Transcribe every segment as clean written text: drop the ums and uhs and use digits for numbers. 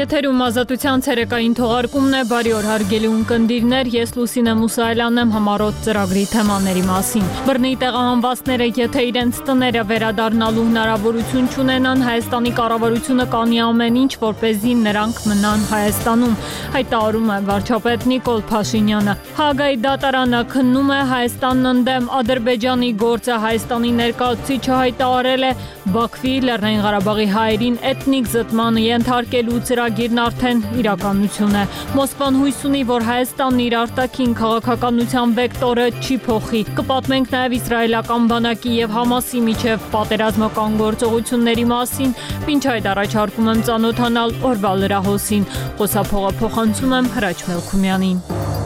Եթերում ազատության ցերեկային թողարկումն է, բարի օր հարգելի ունկնդիրներ, ես Լուսինե Մուսայելյանն եմ համառոտ ծրագրի թեմաների մասին։ Բռնի տեղահանվածները, եթե իրենց տները վերադառնալու հնարավորություն չունենան, Հայաստանի կառավարությունը կանի ամեն ինչ, որպեսզի նրանք մնան Հայաստանում, հայտարարում է վարչապետ Նիկոլ Փաշինյանը։ Հաագայի դատարանը քննում է Հայաստանն ընդդեմ Ադրբեջանի գործը, Հայաստանի ներկայացուցիչը հայտարարել է Բաքվի Լեռնային Ղարաբաղի հայերին էթնիկ զտմանը ենթարկելու ծրագիրն արդեն իրականություն է։ Մոսկվան հույս ունի, որ Հայաստանն իր արտաքին քաղաքականության վեկտորը չի փոխի։ Կպատմենք նաև իսրայելական բանակի եւ Համասի միջև պատերազմական գործողությունների մասին, մինչ այդ առաջարկում եմ ծանոթանալ օրվա լրահոսին։ Խոսափողը փոխանցում եմ Հրաչ Մելքումյանին։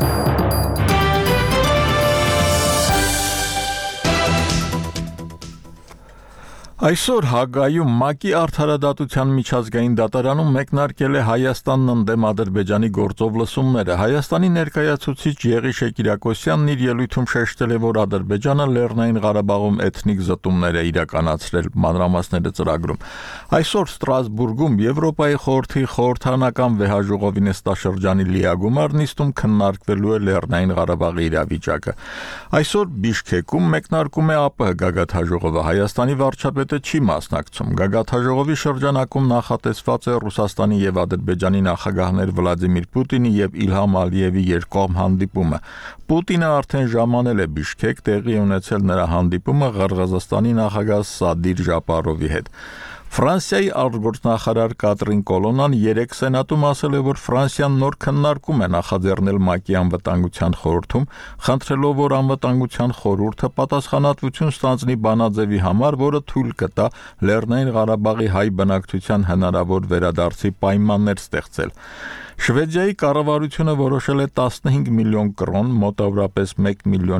Այսօր Հաագայում ՄԱԿ-ի արդարադատության միջազգային դատարանում մեկնարկել է Հայաստանն ընդդեմ Ադրբեջանի գործով լսումները։ Հայաստանի ներկայացուցիչ Եղիշե Կիրակոսյանն իր ելույթում շեշտել է, որ Ադրբեջանը Լեռնային Ղարաբաղում էթնիկ զտումներ է իրականացրել, մանրամասները ծրագրում։ Այսօր Ստրասբուրգում Եվրոպայի խորհրդի խորհրդարանական վեհաժողովի նստաշրջանի լիագումար նիստում քննարկվելու է Լեռնային Ղարաբաղի իրավիճակը։ Այսօր Բիշքեկում մեկնարկում է ԱՊՀ գագաթնաժողովը։ Հայաստանի վարչապետը չի մասնակցում։ Գագաթնաժողովի շրջանակում նախատեսված է Ռուսաստանի եւ Ադրբեջանի նախագահներ Վլադիմիր Պուտինի եւ Իլհամ Ալիևի երկկողմ հանդիպումը։ Պուտինը արդեն ժամանել է Բիշքեկ, տեղի ունեցել նրա հանդիպումը Ղրղըզստանի նախագահ Սադիր Ժապարովի հետ։ Ֆրանսիայի արտգործնախարար Կատրին Կոլոնան երեկ Սենատում ասել է, որ Ֆրանսիան նոր քննարկում է նախաձեռնել ՄԱԿ-ի անվտանգության խորհրդում, խնդրելով, որ անվտանգության խորհուրդը պատասխանատվություն ստանձնի բանաձևի համար, որը թույլ կտա Լեռնային Ղարաբաղի հայ բնակչության հնարավոր վերադարձի պայմաններ ստեղծել։ Շվեդիայի կառավարությունը որոշել է 15 միլիոն կրոն, մոտավորապես 1 միլիոն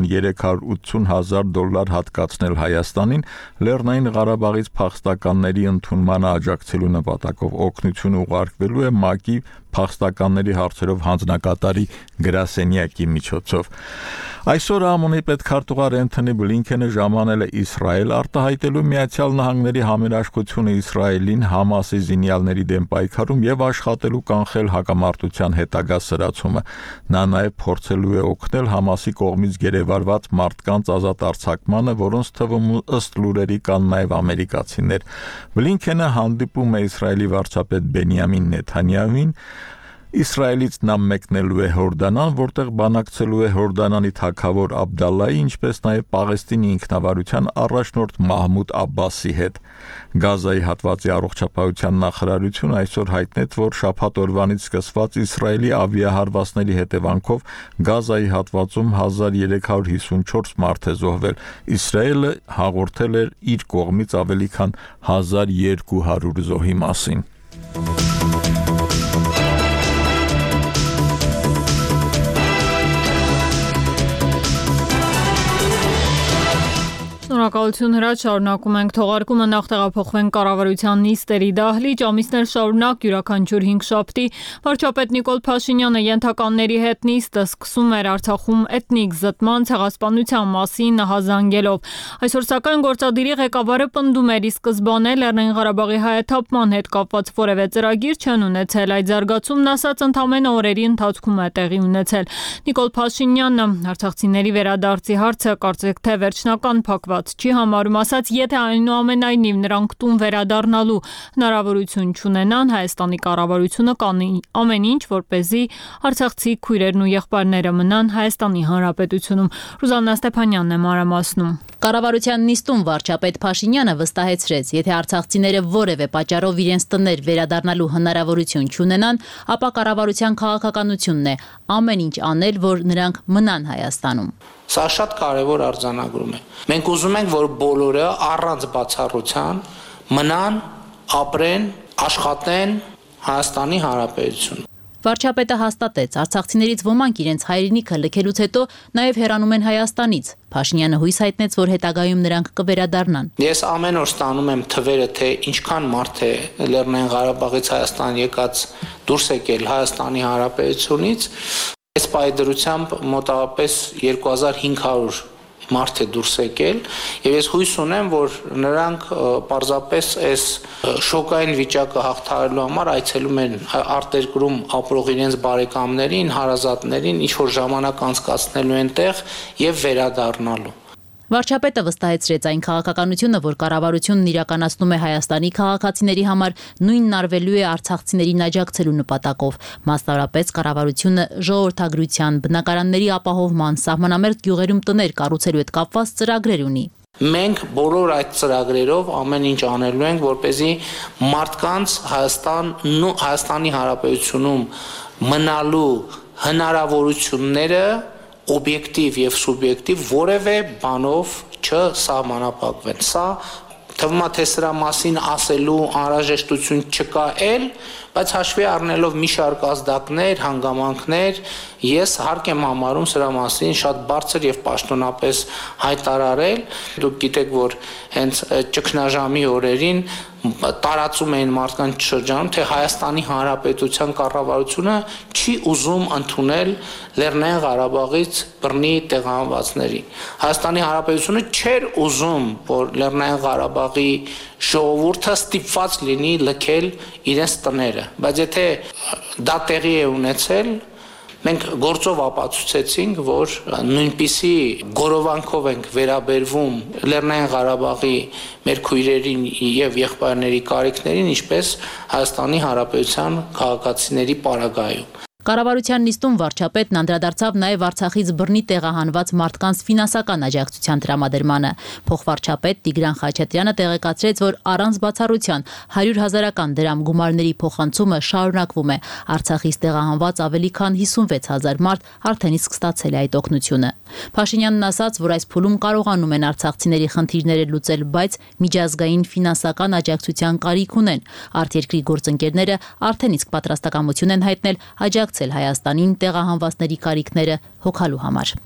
380 հազար դոլար հատկացնել Հայաստանին Լեռնային Ղարաբաղից փախստականների ընդունմանը աջակցելու նպատակով։ Օգնությունը ուղարկվելու է ՄԱԿ-ի փախստականների հարցերով հանձնակատարի գրասենյակի միջոցով։ Այսօր ԱՄՆ-ի պետքարտուղար Էնթոնի Բլինքենը ժամանել է Իսրայել, արտահայտելու Միացյալ Նահանգների համերաշխությունը Իսրայելին Համասի զինյալների դեմ պայքարում եւ աշխատելու կանխել հակամարտության հետագա սրացումը։ Նա նաեւ փորձելու է օգնել Համասի կողմից գերեվարված մարդկանց ազատ արձակմանը, որոնց թվում ըստ լուրերի կան նաեւ ամերիկացիներ։ Բլինքենը հանդիպում է Իսրայելի վարչապետ Բենյամին Նեթանյահուին։ Իսրայելից նա մեկնելու է Հորդանան, որտեղ բանակցելու է Հորդանանի թագավոր Աբդալլայի, ինչպես նաև Պաղեստինի ինքնավարության առաջնորդ Մահմուդ Աբբասի հետ։ Գազայի հատվածի առողջապահության նախարարությունը այսօր հայտնեց, որ շաբաթ օրվանից սկսված Իսրայելի ավիահարվածների հետևանքով Գազայի հատվածում 1354 մարդ է զոհվել։ Իսրայելը հաղորդել էր իր կողմից ավելի քան 1200 զոհի մասին։ Շնորհակալություն Հրաչ, շարունակում ենք թողարկումը, նախ տեղափոխվենք կառավարության նիստերի դահլիճ, ամիսներ շարունակ յուրաքանչյուր 5 շաբթի վարչապետ Նիկոլ Փաշինյանը ենթականների հետ նիստը սկսում էր Արցախում էթնիկ զտման ցեղասպանության մասին հազանգելով։ Այսօր սակայն գործադիրի ղեկավարը պնդում էր, ի սկզբանե Լեռնային Ղարաբաղի հայաթափման հետ կապված որևէ ծրագիր չեն ունեցել, այդ զարգացումն ասած ընդամենը օրերի ընթացքում է տեղի ունեցել։ Նիկոլ Փաշինյանը արցախցիների վերադարձի հարցը կարծեք թե վերջնական փակված չի համարում, ասաց, եթե այնուամենայնիվ նրանք տուն վերադառնալու հնարավորություն չունենան, Հայաստանի կառավարությունը կանի ամեն ինչ, որպեսզի արցախցի քույրերն ու եղբայրները մնան Հայաստանի Հանրապետությունում։ Ռուզաննա Ստեփանյանն է մանրամասնում։ Կառավարության նիստում վարչապետ Փաշինյանը վստահեցրեց, եթե արցախցիները որևէ պատճառով իրենց տներ վերադառնալու հնարավորություն չունենան, ապա կառավարության քաղաքականությունն է ամեն ինչ անել, որ նրանք մնան Հայաստանում։ Սա շատ կարևոր արձանագրում է։ Մենք ուզում ենք, որ բոլորը առանց բացառության մնան, ապրեն, աշխատեն Հայաստանի Հանրապետությունում։ Վարչապետը հաստատեց, արցախցիներից ոմանք իրենց հայրենիքը լքելուց հետո նաև հեռանում են Հայաստանից։ Փաշինյանը հույս հայտնեց, որ հետագայում նրանք կվերադառնան։ Ես ամեն օր ստանում եմ թվերը, թե ինչքան մարդ է Լեռնային Ղարաբաղից Հայաստան եկած դուրս եկել Հայաստանի Հանրապետությունից։ Այս պայդրությամբ մոտավորապես 2500 մարդ է դուրս եկել եւ ես հույս ունեմ, որ նրանք պարզապես այս շոկային վիճակը հաղթահարելու համար այցելում են արտերկրում ապրող իրենց բարեկամներին, հարազատներին, ինչ որ ժամանակ անցկացնելու են տեղ եւ վերադառնալու։ Վարչապետը վստահեցրեց այն քաղաքականությունը, որ կառավարությունն իրականացնում է Հայաստանի քաղաքացիների համար, նույնն արվելու է արցախցիներին աջակցելու նպատակով։ Մասնավորապես կառավարությունը ժողովրդագրության, բնակարանների ապահովման, սահմանամերձ գյուղերում տներ կառուցելու հետ կապված ծրագրեր ունի։ Մենք բոլոր այդ ծրագրերով ամեն ինչ անելու ենք, որպեսզի մարդկանց Հայաստանի Հանրապետությունում մնալու հնարավորությունները օբյեկտիվ եւ սուբյեկտիվ որևէ բանով չսահմանափակվեն։ Սա թվում է թե սրա մասին ասելու անհրաժեշտություն չկա էլ, բայց հաշվի առնելով մի շարք ազդակներ, հանգամանքներ, ես հարկ եմ համարում սրա մասին շատ բարձր եւ պաշտոնապես հայտարարել։ Դուք գիտեք, որ հենց ճգնաժամի օրերին տարածում էին մարդկանց շրջանում, թե Հայաստանի Հանրապետության կառավարությունը չի ուզում ընդունել Լեռնային Ղարաբաղից բռնի տեղահանվածներին։ Հայաստանի Հանրապետությունը չէր ուզում, որ Լեռնային Ղարաբաղի ժողովուրդը ստիպված լինի լքել իրենց տները, բայց եթե դա տեղի է ունեցել, մենք գործով ապացուցեցինք, որ նույնպիսի գորովանքով ենք վերաբերվում Լեռնային Ղարաբաղի մեր քույրերին եւ եղբայրների կարիքներին, ինչպես Հայաստանի Հանրապետության քաղաքացիների պարագայում։ Կառավարության նիստում վարչապետն անդրադարձավ նաև Արցախից բռնի տեղահանված մարդկանց ֆինանսական աջակցության տրամադրմանը։ Փոխվարչապետ Տիգրան Խաչատրյանը տեղեկացրեց, որ առանց բացառության 100,000 դրամ գումարների փոխանցումը շարունակվում է։ Արցախից տեղահանված ավելի քան 56,000 մարդ արդեն իսկ ստացել է այդ օգնությունը։ Փաշինյանն ասաց, որ այս փուլում կարողանում են արցախցիների խնդիրները լուծել, բայց միջազգային ֆինանսական աջակցության կարիք ունեն։ Արտերկրի գործընկերները արդեն իսկ պատրաստակամություն են հայտնել աջակցել Հայաստանին տեղահանվածների կարիքները հոգալու համար։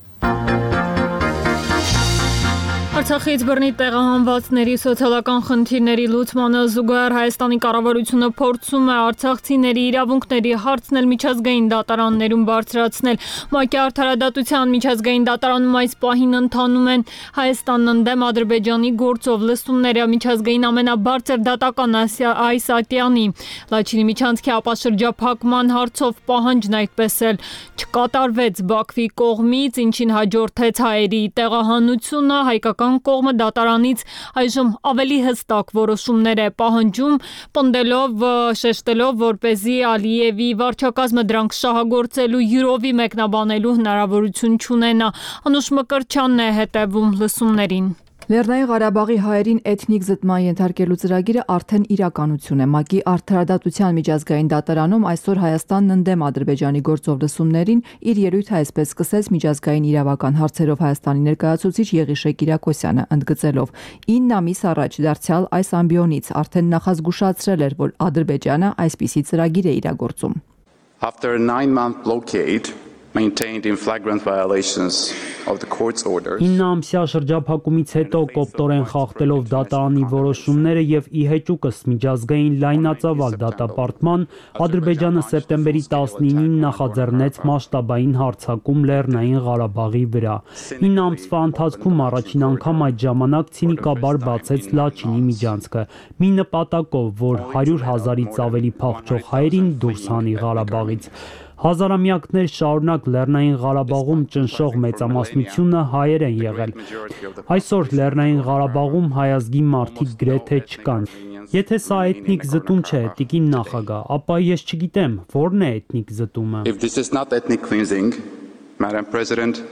Արցախից բռնի տեղահանվածների սոցիալական խնդիրների լուծմանը զուգահեռ Հայաստանի կառավարությունը փորձում է արցախցիների իրավունքների հարցնել միջազգային դատարաններում բարձրացնել։ ՄԱԿ-ի արդարադատության միջազգային դատարանում այս պահին ընթանում են Հայաստանն ընդդեմ Ադրբեջանի գործով լսումները միջազգային ամենաբարձր դատական այս ատյանի Լաչինի միջանցքի ապաշրջափակման հարցով պահանջն այդպես էլ չկատարվեց Բաքվի կողմից, ինչին հաջորդեց հայերի տեղահանությունը, հայկական կողմը դատարանից այժմ ավելի հստակ որոշումներ է պահանջում, պնդելով, շեշտելով, որպեսզի Ալիևի վարչակազմը դրանք շահագործելու յուրովի մեկնաբանելու հնարավորություն չունենա։ Անուշ Մկրտչյանն է հետևում լսումներին։ Լեռնային Ղարաբաղի հայերին էթնիկ զտման ենթարկելու ծրագիրը արդեն իրականություն է։ ՄԱԿ-ի արդարադատության միջազգային դատարանում այսօր Հայաստանն ընդդեմ Ադրբեջանի գործով լսումներին իր ելույթը այսպես սկսեց միջազգային իրավական հարցերով Հայաստանի ներկայացուցիչ Եղիշե Կիրակոսյանը, ընդգծելով 9 ամիս առաջ դարձյալ այս ամբիոնից արդեն նախազգուշացրել էր, որ Ադրբեջանը այսպիսի ծրագիր է իրագործում։ After a 9-month blockade maintained in flagrant violations of the court's orders. 9 ամսյա շրջափակումից հետո կոպտորեն խախտելով դատարանի որոշումները եւ ի հեճուկս միջազգային լայնածավալ դատապարտման, Ադրբեջանը սեպտեմբերի 19-ին նախաձեռնեց մասշտաբային հարձակում Լեռնային Ղարաբաղի վրա։ 9 ամսվա ընթացքում առաջին անգամ այդ ժամանակ ցինիկաբար բացեց Լաչինի միջանցքը, մի նպատակով, որ 100,000-ից ավելի փախչող հայերին դուրս հանի Ղարաբաղից։ Հազարամյակներ շարունակ Լեռնային Ղարաբաղում ճնշող մեծամասնությունը հայեր են եղել։ Այսօր Լեռնային Ղարաբաղում հայազգի մարդիկ գրեթե չկան։ Եթե սա էթնիկ զտում չէ, տիկին նախագահ, ապա ես չգիտեմ, որն է էթնիկ զտումը։ If this is not ethnic cleansing, Madam President,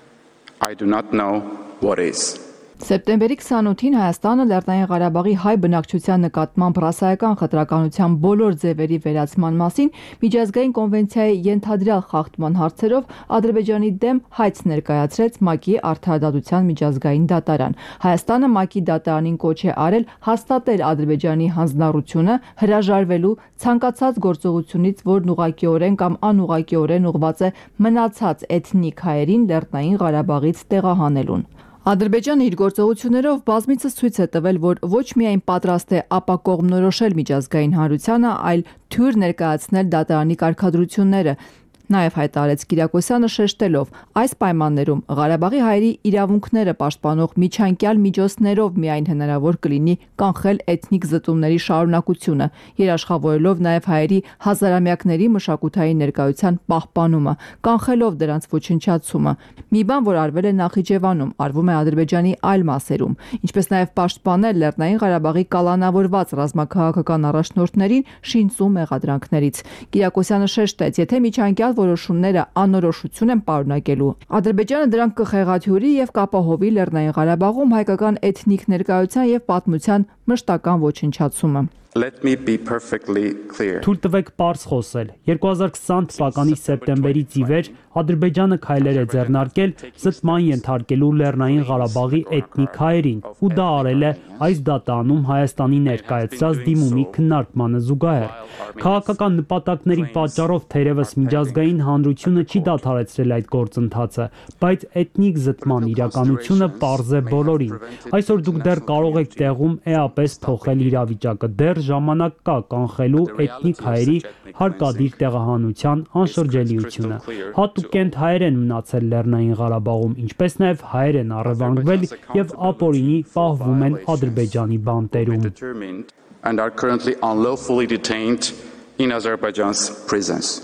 I do not know what is. Սեպտեմբերի 28-ին Հայաստանը Լեռնային Ղարաբաղի հայ բնակչության նկատմամբ ռասայական խտրականության բոլոր ձևերի վերացման մասին միջազգային կոնվենցիայի ենթադրյալ խախտման հարցերով Ադրբեջանի դեմ հայց ներկայացրեց ՄԱԿ-ի արդարադատության միջազգային դատարան։ Հայաստանը ՄԱԿ-ի դատարանին կոչ է արել հաստատել Ադրբեջանի հանձնառությունը հրաժարվելու ցանկացած գործողությունից, որն ուղղակիորեն կամ անուղղակիորեն ուղղված է մնացած էթնիկ հայերին Լեռնային Ղարաբաղից տեղահանելուն։ Ադրբեջանը իր գործողություններով բազմիցս ցույց է տվել, որ ոչ միայն պատրաստ է ապակողմնորոշել միջազգային հանրությանը, այլ թյուր ներկայացնել դատարանի կարգադրությունները։ Նաև հայտարարեց Կիրակոսյանը շեշտելով. այս պայմաններում Ղարաբաղի հայերի իրավունքները պաշտպանող միջանկյալ միջոցներով միայն հնարավոր կլինի կանխել էթնիկ զտումների շարունակությունը, երաշխավորելով նաև հայերի հազարամյակների մշակութային ներկայության պահպանումը, կանխելով դրանց ոչնչացումը։ Մի բան, որ արվել է Նախիջևանում, արվում է Ադրբեջանի այլ մասերում, ինչպես նաև պաշտպանել Լեռնային Ղարաբաղի կալանավորված ռազմաքաղաքական առաջնորդներին շինծու մեղադրանքներից։ Կիրակոսյանը շեշտեց, եթե միջանկյալ որոշումները անորոշություն են պարունակելու, Ադրբեջանը դրանք կխեղաթյուրի եւ կապահովի Լեռնային Ղարաբաղում հայկական էթնիկ ներկայության եւ պատմության մշտական ոչնչացումը։ Let me be perfectly clear. Թույլ տվեք պարզ խոսել։ 2020 թվականի սեպտեմբերից ի վեր Ադրբեջանը քայլեր է ձեռնարկել զտման ենթարկելու Լեռնային Ղարաբաղի էթնիկ հայերին, ու դա արել է այս դատանում Հայաստանի ներկայացրած դիմումի քննարկմանը զուգահեռ։ Քաղաքական նպատակների պատճառով թերևս միջազգային հանրությունը չի դադարեցրել այդ գործընթացը, բայց էթնիկ զտման իրականությունը պարզ է բոլորին։ Այսօր դուք դեռ կարող եք տեղում էապես փոխել իրավիճակը, դեռ ժամանակ կա կանխելու էթնիկ հայերի հարկադիր տեղահանության անշրջելիությունը։ Հատուկենտ հայեր են մնացել Լեռնային Ղարաբաղում, ինչպես նաև հայեր են առևանգվել եւ ապօրինի պահվում են Ադրբեջանի բանտերում։ And are currently unlawfully detained in Azerbaijan's prisons.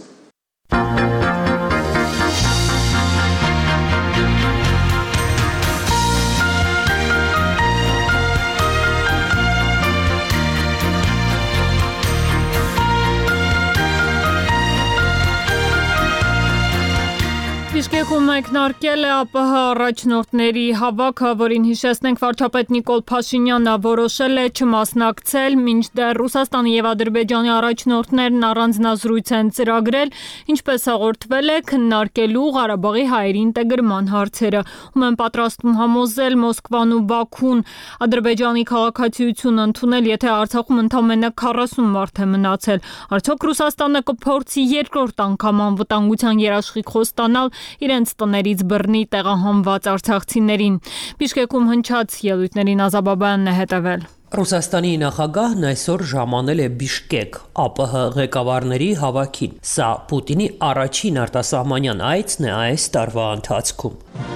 Բիշկեքում մեկնարկել է ԱՊՀ առաջնորդների հավաքը, որին հիշեցնենք վարչապետ Նիկոլ Փաշինյանն որոշել է չմասնակցել, մինչդեռ Ռուսաստանի եւ Ադրբեջանի առաջնորդներն առանձնազրույց են ծրագրել, ինչպես հաղորդվել է, քննարկելու Ղարաբաղի հայերի ինտեգրման հարցերը, ում են պատրաստվում համոզել Մոսկվան ու Բաքուն Ադրբեջանի քաղաքացիություն ընդունել, եթե Արցախում ընդամենը 40 մարդ է մնացել։ Արդյոք Ռուսաստանը կփորձի երկրորդ անգամ անվտանգության երաշխիք խոստանալ իրենց տներից բռնի տեղահանված արցախցիներին։ Բիշկեքում հնչած ելույթներին Ազաբաբյանն է հետևել։ Ռուսաստանի նախագահն այսօր ժամանել է Բիշկեք ԱՊՀ ղեկավարների հավաքին։ Սա Պուտինի առաջին արտասահմանյան այցն է այս տարվա ընթացքում։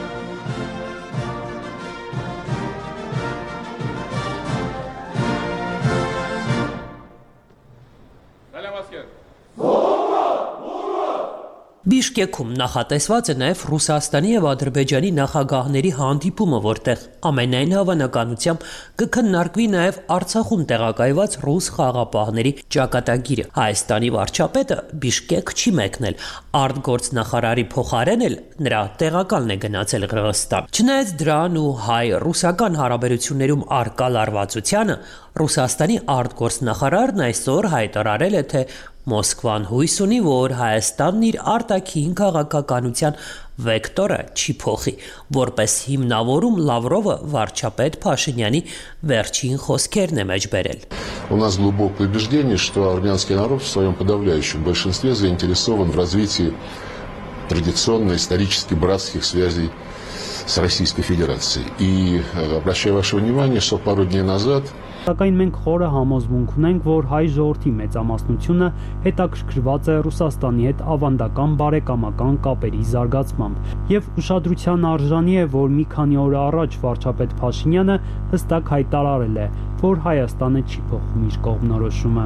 Բիշկեքում նախատեսված է նաև Ռուսաստանի եւ Ադրբեջանի նախագահների հանդիպումը, որտեղ ամենայն հավանականությամբ կքննարկվի նաև Արցախում տեղակայված ռուս խաղաղապահների ճակատագիրը։ Հայաստանի վարչապետը Բիշկեք չի մեկնել, արտգործնախարարի փոխարեն էլ նրա տեղակալն է գնացել Qırğızstan։ Չնայած դրան ու հայ-ռուսական հարաբերություններում արկա լարվածությանը, Ռուսաստանի արտգործնախարարն այսօր հայտարարել է, թե Մոսկվան հույս ունի, որ Հայաստանն իր արտաքին քաղաքականության վեկտորը չի փոխի, որպես հիմնավորում Լավրովը վարչապետ Փաշինյանի վերջին խոսքերն է մեջբերել։ У нас глубокое убеждение, что армянский народ в своем подавляющем большинстве заинтересован в развитии традиционно исторически братских связей с Российской Федерацией. И обращаю ваше внимание, что пару дней назад Սակայն մենք խորը համոզմունք ունենք, որ հայ ժողովրդի մեծամասնությունը հետաքրքրված է Ռուսաստանի հետ ավանդական բարեկամական կապերի զարգացմամբ, եւ ուշադրության արժանի է, որ մի քանի օր առաջ վարչապետ Փաշինյանը հստակ հայտարարել է, որ Հայաստանը չի փոխում իր կողմնորոշումը։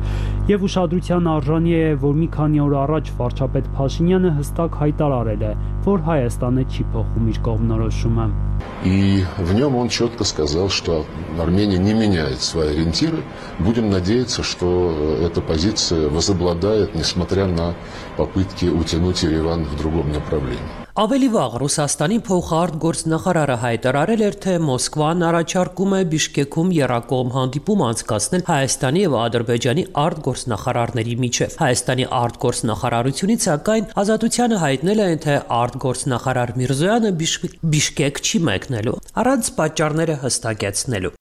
Եվ уշադրության արժանի է, որ մի քանի օր առաջ վարչապետ Փաշինյանը հստակ հայտարարել է, որ Հայաստանը չի փոխում իր կողմնորոշումը։ И в нем он четко сказал, что Армения не меняет свои ориентиры. Будем надеяться, что эта позиция возобладает, несмотря на попытки утянуть Ереван в другом направлении. Ավելի վաղ Ռուսաստանի փոխարտգործնախարարը հայտարարել էր, թե Մոսկվան առաջարկում է Բիշկեքում եռակողմ հանդիպում անցկացնել Հայաստանի եւ Ադրբեջանի արտգործնախարարների միջև։ Հայաստանի արտգործնախարարությունից սակայն Ազատությանը հայտնել են, թե արտգործնախարար Միրզոյանը Բիշկեք չի մեկնելու, առանց պատճառները հստակեցնելու։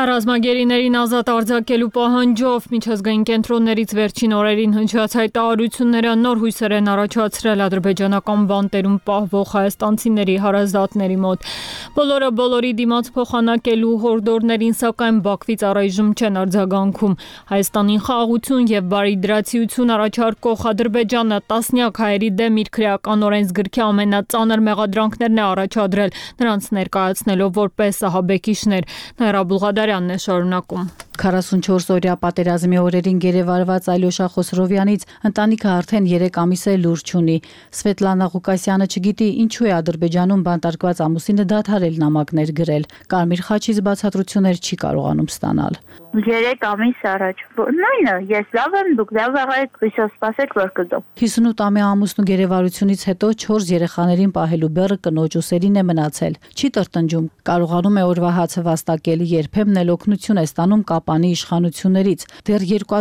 Ռազմագերիներին ազատ արձակելու պահանջով միջազգային կենտրոններից վերջին օրերին հնչած հայտարարությունները նոր հույսեր են առաջացրել ադրբեջանական բանտերում պահվող հայաստանցիների հարազատների մոտ։ Բոլորը բոլորի դիմաց փոխանակելու հորդորներին, սակայն Բաքվից առայժմ չեն արձագանքում։ Հայաստանին խաղաղություն եւ բարիդրացիություն առաջարկող Ադրբեջանը տասնյակ հայերի դեմ իր քրեական օրենսգրքի ամենածանր մեղադրանքներն է առաջադրել, նրանց ներկայացնելով որպես ահաբեկիչներ։ Բուլղադարյանն է շարունակում։ 44-օրյա պատերազմի օրերին գերեվարված Ալյոշա Խոսրովյանից ընտանիքը արդեն 3 ամիս է լուրջ ունի։ Սվետլանա Ղուկասյանը չգիտի ինչու է Ադրբեջանում բանտարկված ամուսինը դադարել նամակներ գրել։ Կարմիր խաչից բացատրություններ չի կարողանում ստանալ։ 3 ամիս առաջ։ Նույնը, ես լավ եմ, դուք լավ եղեք, հույսով սպասեք, որ կգամ։ 58-ամյա ամուսնու գերեվարությունից հետո 4 երեխաներին պահելու բեռը կնոջ ուսերին է մնացել։ Չի տրտնջում, կարողանում է օրվա հացը վաստակել, երբեմն էլ օգնություն է ստանում Կապանի իշխանություններից։ Դեռ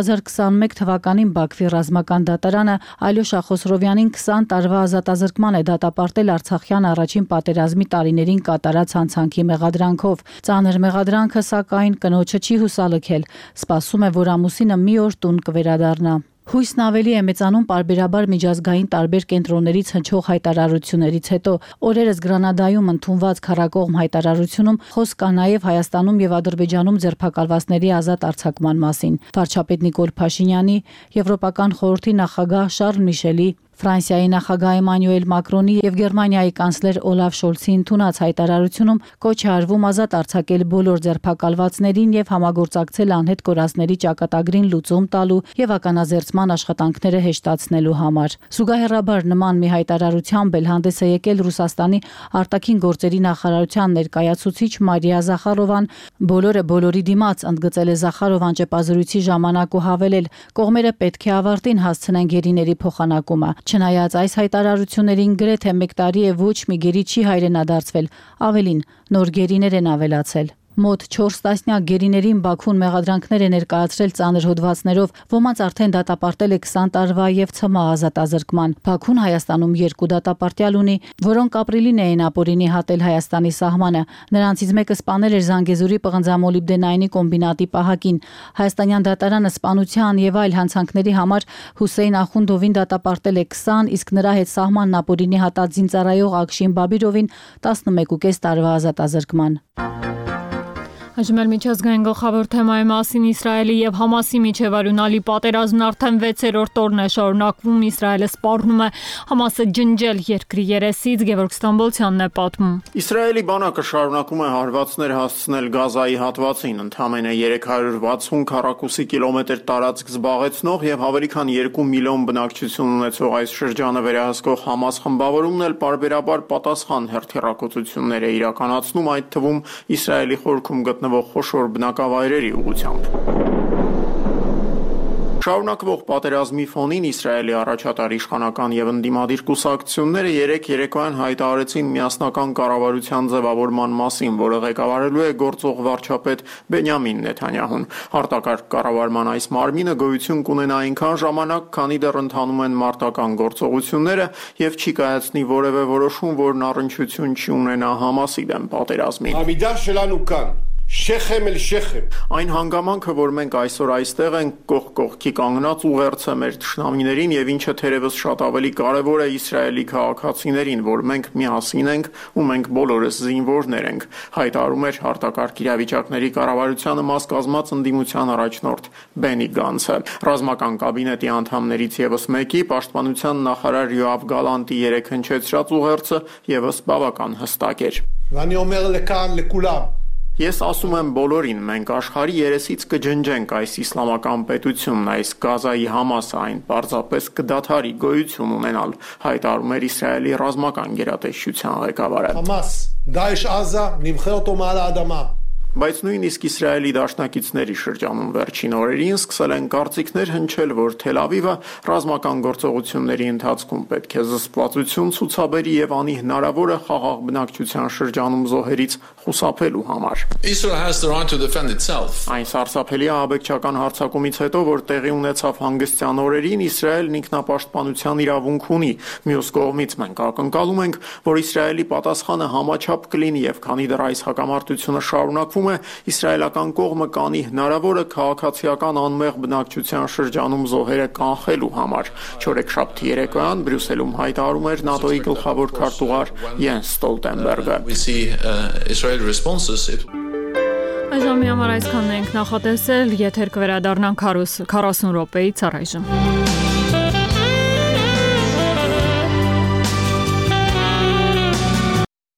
2021 թվականին Բաքվի ռազմական դատարանը Ալյոշա Խոսրովյանին 20 տարվա ազատազրկման է դատապարտել Արցախյան առաջին պատերազմի տարիներին կատարած հանցանքի մեղադրանքով։ Ծանր մեղադրանքը, սակայն, կնոջը չի հուսալքել։ Սպասում է, որ ամուսինը մի օր տուն կվերադառնա։ Հույսն ավելի է մեծանում պարբերաբար միջազգային տարբեր կենտրոններից հնչող հայտարարություններից հետո։ Օրերս Գրանադայում ընդունված քառակողմ հայտարարությունում խոսք կա նաև Հայաստանում եւ Ադրբեջանում ձերբակալվածների ազատ արձակման մասին։ Վարչապետ Նիկոլ Փաշինյանի, Եվրոպական խորհրդի նախագահ Շարլ Միշելի, Ֆրանսիայի նախագահ Էմանուել Մակրոնի եւ Գերմանիայի կանցլեր Օլաֆ Շոլցի ընդունած հայտարարությունում կոչ է արվում ազատ արձակել բոլոր ձերբակալվածներին եւ համագործակցել անհետ կորածների ճակատագրին լուծում տալու եւ ականազերծման աշխատանքները հեշտացնելու համար։ Զուգահեռաբար նման մի հայտարարությամբ էլ հանդես է եկել Ռուսաստանի արտաքին գործերի նախարարության ներկայացուցիչ Մարիա Զախարովան։ Բոլորը բոլորի դիմաց, ընդգծել է Զախարովան ճեպազրույցի ժամանակ ու հավելել, կողմերը պետք է ավարտին հասցնեն գերիների փոխանակումը։ Չնայած այս հայտարարություններին գրեթե 1 տարի է ոչ մի գերի չի հայրենադարձվել, ավելին նոր գերիներ են ավելացել։ Մոտ 4 տասնյակ գերիներին Բաքուն մեղադրանքներ է ներկայացրել ծանր հոդվածներով, ոմանց արդեն դատապարտել է 20 տարվա եւ ցմահ ազատազրկման։ Բաքուն Հայաստանում 2 դատապարտյալ ունի, որոնք ապրիլին էին ապօրինի հատել Հայաստանի սահմանը։ Նրանցից մեկը սպանել էր Զանգեզուրի պղնձամոլիբդենայինի կոմբինատի պահակին։ Հայաստանյան դատարանը սպանության եւ այլ հանցանքների համար Հուսեյն Ախունդովին դատապարտել է 20, իսկ նրա հետ սահմանն ապօրինի հատած զինծառայող Ակշին Բաբիրովին 11.5 տարվա ազատազրկման։ Այժմ միջազգային գլխավոր թեմայի մասին Իսրայելի եւ Համասի միջև արյունալի պատերազմն արդեն 6-րդ օրն է շարունակվում։ Իսրայելը սպառնում է Համասը ջնջել երկրի երեսից, Գևորգ Ստամբոլցյանն է պատմում։ Իսրայելի բանակը շարունակում է հարվածներ հասցնել Գազայի հատվածին, ընդամենը 360 քառակուսի կիլոմետր տարածք զբաղեցնող եւ ավելի քան 2 միլիոն բնակչություն ունեցող այս շրջանը վերահսկող Համաս խմբավորումն էլ պարբերաբար պատասխան հերթիռակոծություններ է իրականացնում, այդ թվում Իսրայելի խորքում գտնվող խոշոր բնակավայրերի ուղղությամբ։ Շարունակվող պատերազմի ֆոնին Իսրայելի առաջատար իշխանական եւ ընդդիմադիր կուսակցությունները երեկոյան հայտարարեցին միասնական կառավարության ձևավորման մասին, որը ղեկավարելու է գործող վարչապետ Բենյամին Նեթանյահուն։ Արտակարգ կառավարման այս մարմինը գոյություն կունենա այնքան ժամանակ, քանի դեռ ընթանում են մարտական գործողությունները եւ չի կայացնի որևէ որոշում, որն առնչություն չի ունենա Համասի դեմ պատերազմին։ Շեխեմ էլ շեխեմ։ Այն հանգամանքը, որ մենք այսօր այստեղ ենք, կողք կողքի կանգնած ուղերձ է մեր թշնամիներին եւ ինչը թերևս շատ ավելի կարեւոր է Իսրայելի քաղաքացիներին, որ մենք միասին ենք ու մենք բոլորս զինվորներ ենք, հայտարարում էր արտակարգ իրավիճակների կառավարությանը մաս կազմած ընդդիմության առաջնորդ Բենի Գանցը։ Ռազմական կաբինետի անդամներից եւս մեկի, պաշտպանության նախարար Յոավ Գալանտի երեկ հնչեցրած ուղերձը եւս բավական հստակ էր։ Վանի օմեր լեկան լեկուլամ Ես ասում եմ բոլորին, մենք աշխարհի երեսից կջնջենք այս իսլամական պետությունն, այս Գազայի Համասը, այն պարզապես կդադարի գոյություն ունենալ, հայտարարում էր Իսրայելի ռազմական գերատեսչության ղեկավարը։ Համաս, Դաեշ Ազա, նիմխելտո մալ ադամա։ Բայց նույնիսկ Իսրայելի դաշնակիցների շրջանում վերջին օրերին սկսել են կարծիքներ հնչել, որ Թել Ավիվը ռազմական գործողությունների ընթացքում պետք է զսպվածություն ցուցաբերի եւ անի հնարավորը խաղաղ բնակչության շրջանում զոհերից խուսափելու համար։ Այն սարսափելի ահաբեկչական հարձակումից հետո, որ տեղի ունեցավ հանգստյան օրերին, Իսրայելն ինքնապաշտպանության իրավունք ունի։ Մյուս կողմից մենք ակնկալում ենք, որ Իսրայելի պատասխանը համաչափ կլինի եւ քանի դեռ այս հակամարտությունը շարունակվում նշում է, իսրայելական կողմը կանի հնարավորը քաղաքացիական անմեղ բնակչության շրջանում զոհերը կանխելու համար։ Չորեքշաբթի երեկոյան Բրյուսելում հայտարարում էր ՆԱՏՕ-ի գլխավոր քարտուղար Յենս Ստոլտենբերգը։ Այժմի համար այսքանն ենք նախատեսել, եթեր կվերադառնանք 40 րոպեից առայժմ։